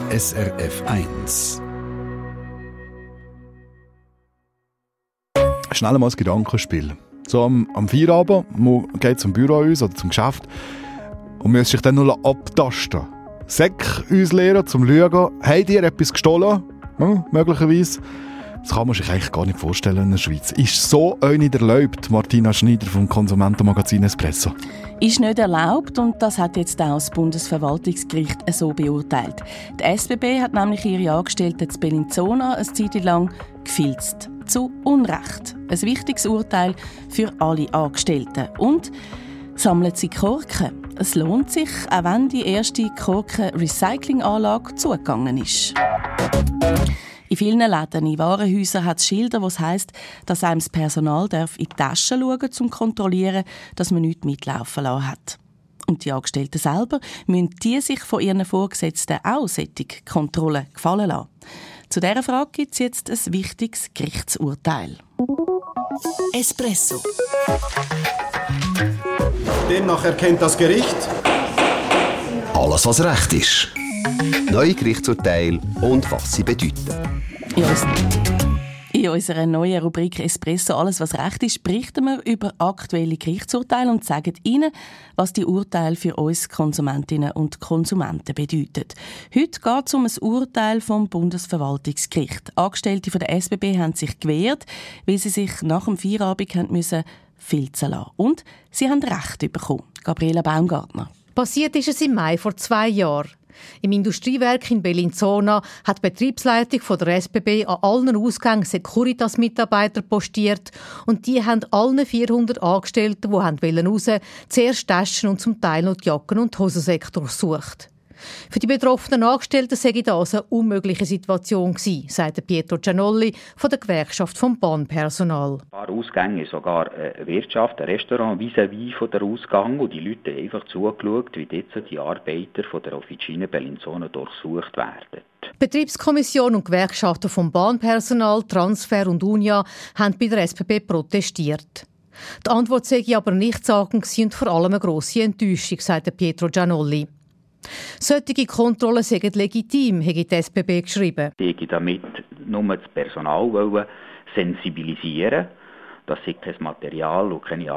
SRF 1. Schnell mal ein Gedankenspiel. So am Feierabend, man geht zum Büro uns oder zum Geschäft und muss sich dann nur abtasten. Säck uns lehren, zum Schauen, habt ihr etwas gestohlen? Ja, möglicherweise. Das kann man sich eigentlich gar nicht vorstellen in der Schweiz. Ist so auch nicht erlaubt, Martina Schneider vom Konsumentenmagazin Espresso? Ist nicht erlaubt und das hat jetzt auch das Bundesverwaltungsgericht so beurteilt. Die SBB hat nämlich ihre Angestellten zu Bellinzona eine Zeit lang gefilzt. Zu Unrecht. Ein wichtiges Urteil für alle Angestellten. Und sammeln sie Korken. Es lohnt sich, auch wenn die erste Korken-Recycling-Anlage zugegangen ist. In vielen Läden, in Warenhäusern hat es Schilder, wo es heisst, dass einem das Personal in die Taschen schauen darf, um zu kontrollieren, dass man nichts mitlaufen lassen hat. Und die Angestellten selber müssen die sich von ihren Vorgesetzten auch solche Kontrollen gefallen lassen. Zu dieser Frage gibt es jetzt ein wichtiges Gerichtsurteil. Espresso. Demnach erkennt das Gericht: alles, was recht ist. Neue Gerichtsurteile und was sie bedeuten. In unserer neuen Rubrik «Espresso – alles, was recht ist» berichten wir über aktuelle Gerichtsurteile und sagen Ihnen, was die Urteile für uns Konsumentinnen und Konsumenten bedeuten. Heute geht es um ein Urteil vom Bundesverwaltungsgericht. Angestellte von der SBB haben sich gewehrt, weil sie sich nach dem Feierabend mussten filzen lassen. Und sie haben Recht bekommen. Gabriela Baumgartner. Passiert ist es im Mai vor 2 Jahren. Im Industriewerk in Bellinzona hat die Betriebsleitung von der SBB an allen Ausgängen Securitas-Mitarbeiter postiert und die haben allen 400 Angestellten, die raus wollten, zuerst Taschen und zum Teil noch die Jacken- und Hosensäcke durchsucht. Für die betroffenen Angestellten sei das eine unmögliche Situation gewesen, sagt Pietro Gianolli von der Gewerkschaft vom Bahnpersonal. Ein paar Ausgänge, sogar eine Wirtschaft, ein Restaurant vis-à-vis von der Ausgang, und die Leute haben einfach zugeschaut, wie dort die Arbeiter von der Officina Bellinzona durchsucht werden. Die Betriebskommission und Gewerkschaften vom Bahnpersonal, Transfer und Unia haben bei der SBB protestiert. Die Antwort sei aber nichtssagend und vor allem eine grosse Enttäuschung, sagt Pietro Gianolli. Solche Kontrollen seien legitim, habe die SBB geschrieben. Ich wollte damit nur das Personal sensibilisieren, dass sie kein Material und keine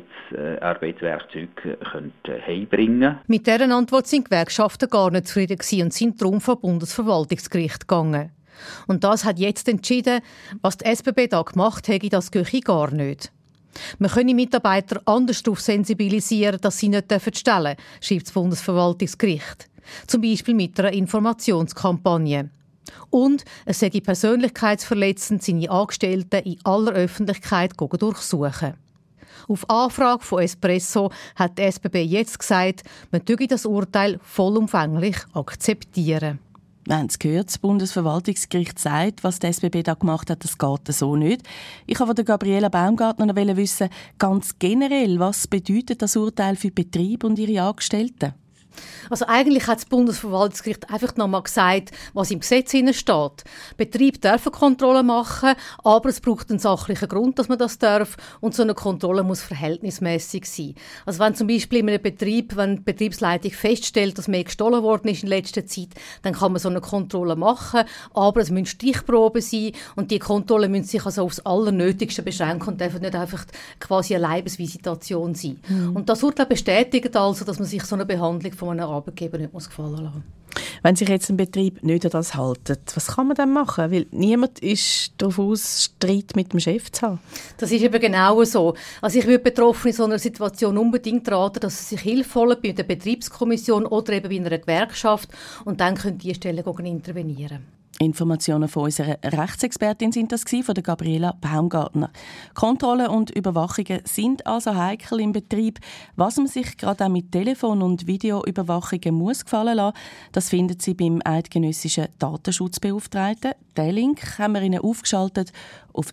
Arbeitswerkzeuge heimbringen können. Mit dieser Antwort sind die Gewerkschaften gar nicht zufrieden und sind darum vor Bundesverwaltungsgericht gegangen. Und das hat jetzt entschieden, was die SBB da gemacht hat, das gehe gar nicht. Man könne Mitarbeiter anders darauf sensibilisieren, dass sie nicht stellen dürfen, schreibt das Bundesverwaltungsgericht. Zum Beispiel mit einer Informationskampagne. Und es sei persönlichkeitsverletzend, seine Angestellten in aller Öffentlichkeit durchsuchen. Auf Anfrage von Espresso hat die SBB jetzt gesagt, man dürfe das Urteil vollumfänglich akzeptieren. Wir haben es gehört, das Bundesverwaltungsgericht sagt, was die SBB da gemacht hat, das geht so nicht. Ich wollte von Gabriela Baumgartner noch wissen, ganz generell, was bedeutet das Urteil für den Betrieb und ihre Angestellten? Also eigentlich hat das Bundesverwaltungsgericht einfach nochmal gesagt, was im Gesetz steht. Betriebe dürfen Kontrollen machen, aber es braucht einen sachlichen Grund, dass man das darf, und so eine Kontrolle muss verhältnismäßig sein. Also wenn zum Beispiel in einem Betrieb, wenn die Betriebsleitung feststellt, dass mehr gestohlen worden ist in letzter Zeit, dann kann man so eine Kontrolle machen, aber es müssen Stichproben sein und die Kontrollen müssen sich also aufs Allernötigste beschränken und dürfen nicht einfach quasi eine Leibesvisitation sein. Und das Urteil bestätigt also, dass man sich so eine Behandlung von einem Arbeitgeber nicht gefallen lassen muss. Wenn sich jetzt ein Betrieb nicht an das hält, was kann man dann machen? Weil niemand ist darauf aus, Streit mit dem Chef zu haben. Das ist eben genau so. Also ich würde Betroffene in so einer Situation unbedingt raten, dass sie sich Hilfe holen bei der Betriebskommission oder eben bei einer Gewerkschaft, und dann können die Stellen intervenieren. Informationen von unserer Rechtsexpertin sind das von der Gabriela Baumgartner. Kontrollen und Überwachungen sind also heikel im Betrieb. Was man sich gerade auch mit Telefon- und Videoüberwachungen muss gefallen lassen, das finden Sie beim eidgenössischen Datenschutzbeauftragten. Den Link haben wir Ihnen aufgeschaltet auf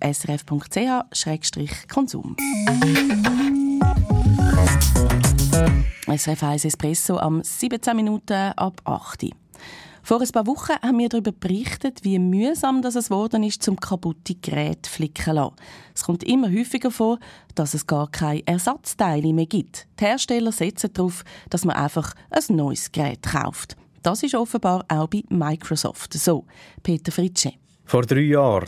srf.ch/konsum. SRF 1 Espresso am 17 Minuten ab 8 Uhr. Vor ein paar Wochen haben wir darüber berichtet, wie mühsam es geworden ist, zum kaputte Gerät flicken zu lassen. Es kommt immer häufiger vor, dass es gar keine Ersatzteile mehr gibt. Die Hersteller setzen darauf, dass man einfach ein neues Gerät kauft. Das ist offenbar auch bei Microsoft so. Peter Fritsche. Vor 3 Jahren,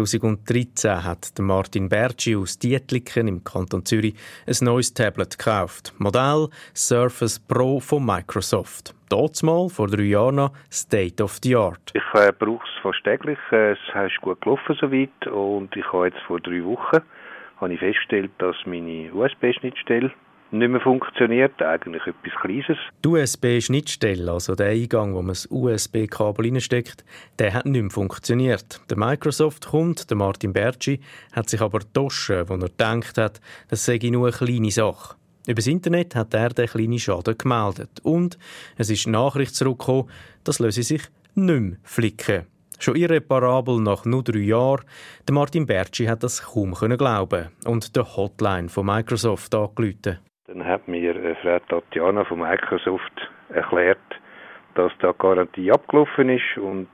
2013, hat Martin Bertschi aus Dietliken im Kanton Zürich ein neues Tablet gekauft. Modell Surface Pro von Microsoft. Damals, vor 3 Jahren noch, State of the Art. Ich brauche es fast täglich. Es ist gut gelaufen soweit und ich habe jetzt vor 3 Wochen festgestellt, dass meine USB-Schnittstelle nicht mehr funktioniert, eigentlich etwas Kleines. Die USB-Schnittstelle, also der Eingang, wo man das USB-Kabel reinsteckt, der hat nicht mehr funktioniert. Der Microsoft-Kunde, der Martin Bertschi, hat sich aber getauscht, wo er gedacht hat, das sei nur eine kleine Sache. Über das Internet hat er den kleinen Schaden gemeldet. Und es ist eine Nachricht zurückgekommen, das löse sich nicht mehr flicken. Schon irreparabel nach nur 3 Jahren. Der Martin Bertschi hat das kaum glauben und der Hotline von Microsoft angerufen. Dann hat mir Frau Tatjana von Microsoft erklärt, dass da die Garantie abgelaufen ist und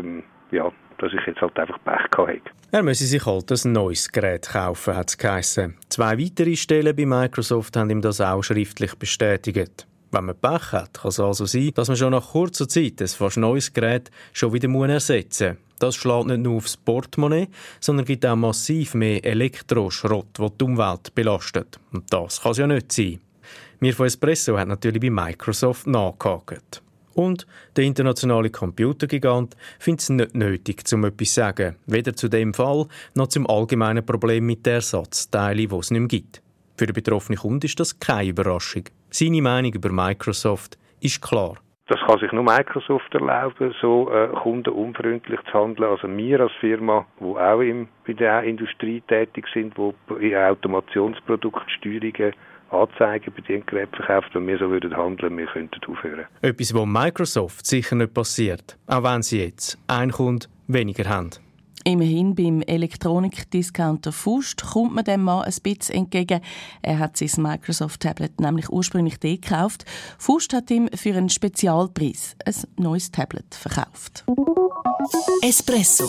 dass ich jetzt halt einfach Pech hatte. Er müsse sich halt ein neues Gerät kaufen, hat es geheissen. 2 weitere Stellen bei Microsoft haben ihm das auch schriftlich bestätigt. Wenn man Pech hat, kann es also sein, dass man schon nach kurzer Zeit ein fast neues Gerät schon wieder ersetzen muss. Das schlägt nicht nur aufs Portemonnaie, sondern gibt auch massiv mehr Elektroschrott, der die Umwelt belastet. Und das kann es ja nicht sein. Wir von Espresso haben natürlich bei Microsoft nachgehakt. Und der internationale Computergigant findet es nicht nötig, um etwas zu sagen. Weder zu dem Fall, noch zum allgemeinen Problem mit den Ersatzteilen, die es nicht mehr gibt. Für den betroffenen Kunden ist das keine Überraschung. Seine Meinung über Microsoft ist klar. Das kann sich nur Microsoft erlauben, so kundenunfreundlich zu handeln. Also wir als Firma, die auch bei der Industrie tätig sind, die in Automationsprodukte Anzeigen bei den Geräten verkauft, wenn wir so handeln würden, wir könnten aufhören. Etwas, was Microsoft sicher nicht passiert, auch wenn sie jetzt einen Kunden weniger haben. Immerhin beim Elektronikdiscounter Fust kommt man dem Mann ein bisschen entgegen. Er hat sein Microsoft-Tablet nämlich ursprünglich dort gekauft. Fust hat ihm für einen Spezialpreis ein neues Tablet verkauft. Espresso.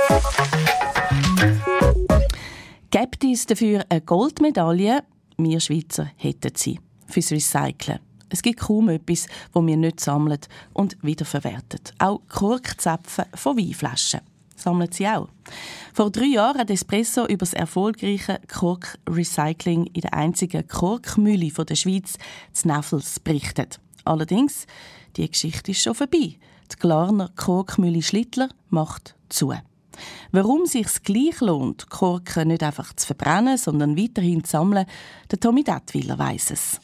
Gibt es dafür eine Goldmedaille? Wir Schweizer hätten sie. Fürs Recyceln. Es gibt kaum etwas, das wir nicht sammeln und wiederverwerten. Auch Korkzapfen von Weinflaschen sammeln sie auch. Vor 3 Jahren hat Espresso über das erfolgreiche Korkrecycling in der einzigen Korkmühle der Schweiz, in Näfels, berichtet. Allerdings, die Geschichte ist schon vorbei. Die Glarner Korkmühle Schlittler macht zu. Warum es sich gleich lohnt, Korken nicht einfach zu verbrennen, sondern weiterhin zu sammeln, der Tommy Dettwiller weiss es.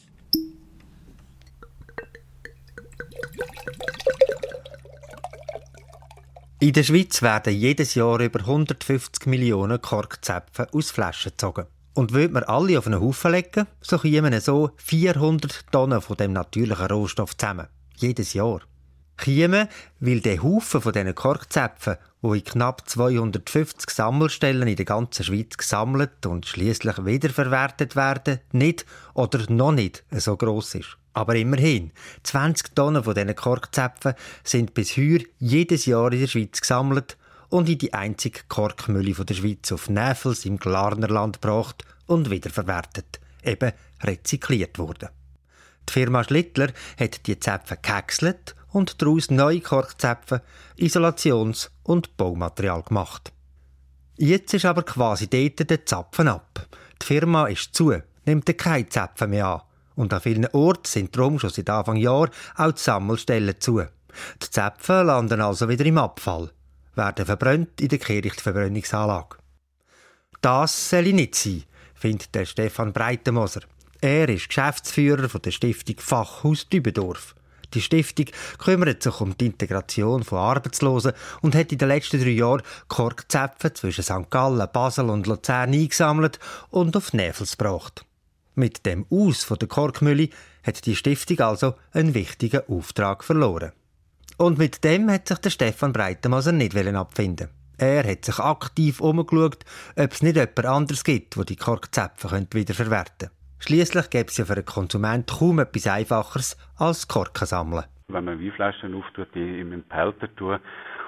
In der Schweiz werden jedes Jahr über 150 Millionen Korkzapfen aus Flaschen gezogen. Und würde man alle auf einen Haufen legen, so kämen so 400 Tonnen von dem natürlichen Rohstoff zusammen. Jedes Jahr. Kämen, weil der Haufen von diesen Korkzapfen, die in knapp 250 Sammelstellen in der ganzen Schweiz gesammelt und schliesslich wiederverwertet werden, nicht oder noch nicht so gross ist. Aber immerhin, 20 Tonnen von diesen Korkzapfen sind bis heute jedes Jahr in der Schweiz gesammelt und in die einzige Korkmühle der Schweiz auf Näfels im Glarnerland gebracht und wiederverwertet, eben rezykliert worden. Die Firma Schlittler hat die Zäpfe gehäckselt und daraus neue Korkzäpfe, Isolations- und Baumaterial gemacht. Jetzt ist aber quasi dort der Zapfen ab. Die Firma ist zu, nimmt keine Zäpfe mehr an. Und an vielen Orten sind darum schon seit Anfang Jahr auch die Sammelstellen zu. Die Zäpfe landen also wieder im Abfall, werden verbrannt in der Kehrichtverbrennungsanlage. Das soll nicht sein, findet der Stefan Breitenmoser. Er ist Geschäftsführer der Stiftung Fachhaus Dübendorf. Die Stiftung kümmert sich um die Integration von Arbeitslosen und hat in den letzten 3 Jahren Korkzäpfe zwischen St. Gallen, Basel und Luzern eingesammelt und auf Näfels gebracht. Mit dem Aus von der Korkmühle hat die Stiftung also einen wichtigen Auftrag verloren. Und mit dem hat sich der Stefan Breitenmoser nicht abfinden. Er hat sich aktiv umgeschaut, ob es nicht jemand anderes gibt, der die Korkzäpfe wiederverwerten könnte. Schliesslich gäbe es ja für einen Konsument kaum etwas Einfacheres als Korken sammeln. Wenn man Weinflaschen auftut, die in einen Behälter tun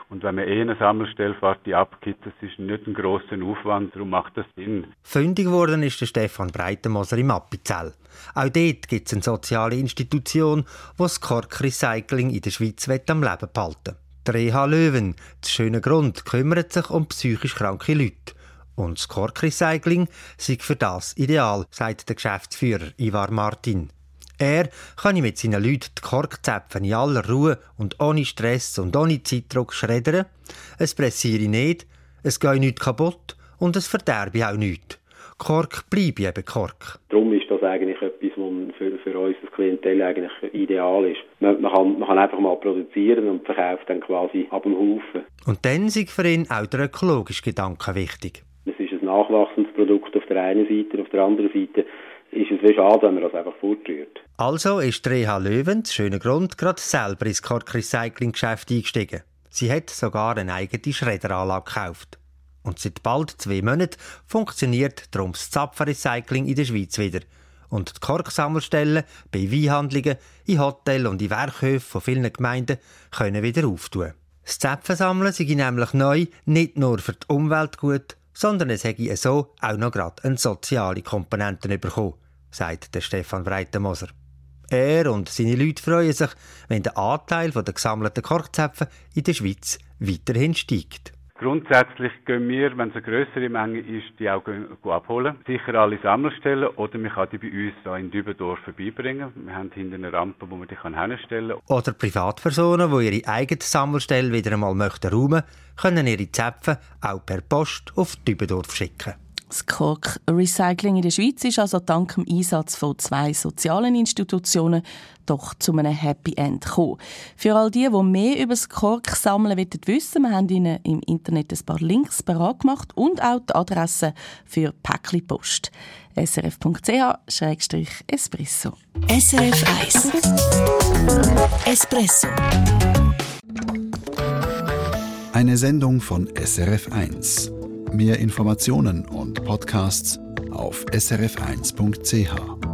Und wenn man eine Sammelstelle fährt, die abgibt, das ist nicht ein grosser Aufwand, darum macht das Sinn. Fündig geworden ist der Stefan Breitenmoser im Appenzell. Auch dort gibt es eine soziale Institution, die das Korkrecycling in der Schweiz am Leben behalten. Der EH Löwen, das schöne Grund, kümmert sich um psychisch kranke Leute. Und das Korkrecycling sei für das ideal, sagt der Geschäftsführer Ivar Martin. Er kann mit seinen Leuten die Korkzäpfe in aller Ruhe und ohne Stress und ohne Zeitdruck schreddern. Es pressiere nicht, es gehe nichts kaputt und es verderbe auch nichts. Kork bleibe eben Kork. Darum ist das eigentlich etwas, was für uns das Klientel eigentlich ideal ist. Man kann einfach mal produzieren und verkauft dann quasi ab dem Haufen. Und dann ist für ihn auch der ökologische Gedanke wichtig. Es ist ein nachwachsendes Produkt auf der einen Seite, auf der anderen Seite ist es wie schade, wenn man das einfach fortrührt. Also ist EH Löwen, das schöne Grund, gerade selber ins Korkrecycling-Geschäft eingestiegen. Sie hat sogar eine eigene Schredderanlage gekauft. Und seit bald 2 Monaten funktioniert darum das Zapfenrecycling in der Schweiz wieder. Und die Korksammelstellen bei Weinhandlungen, in Hotels und in Werkhöfen von vielen Gemeinden können wieder auftun. Das Zapfensammeln sei nämlich neu nicht nur für die Umwelt gut, sondern es hätte so auch noch gerade eine soziale Komponente bekommen, sagt der Stefan Breitenmoser. Er und seine Leute freuen sich, wenn der Anteil der gesammelten Korkzäpfe in der Schweiz weiterhin steigt. Grundsätzlich gehen wir, wenn es eine grössere Menge ist, die auch abholen. Sicher alle Sammelstellen oder man kann die bei uns hier in Dübendorf vorbeibringen. Wir haben hinten eine Rampe, wo man die hinstellen kann. Oder Privatpersonen, die ihre eigene Sammelstelle wieder einmal möchten räumen, können ihre Zäpfe auch per Post auf Dübendorf schicken. Das Korkrecycling in der Schweiz ist also dank dem Einsatz von 2 sozialen Institutionen doch zu einem Happy End gekommen. Für all die mehr über das Korksammeln wissen, wir haben Ihnen im Internet ein paar Links bereit gemacht und auch die Adresse für Päckli-Post. srf.ch/espresso. SRF 1 Espresso. Eine Sendung von SRF 1. Mehr Informationen und Podcasts auf srf1.ch.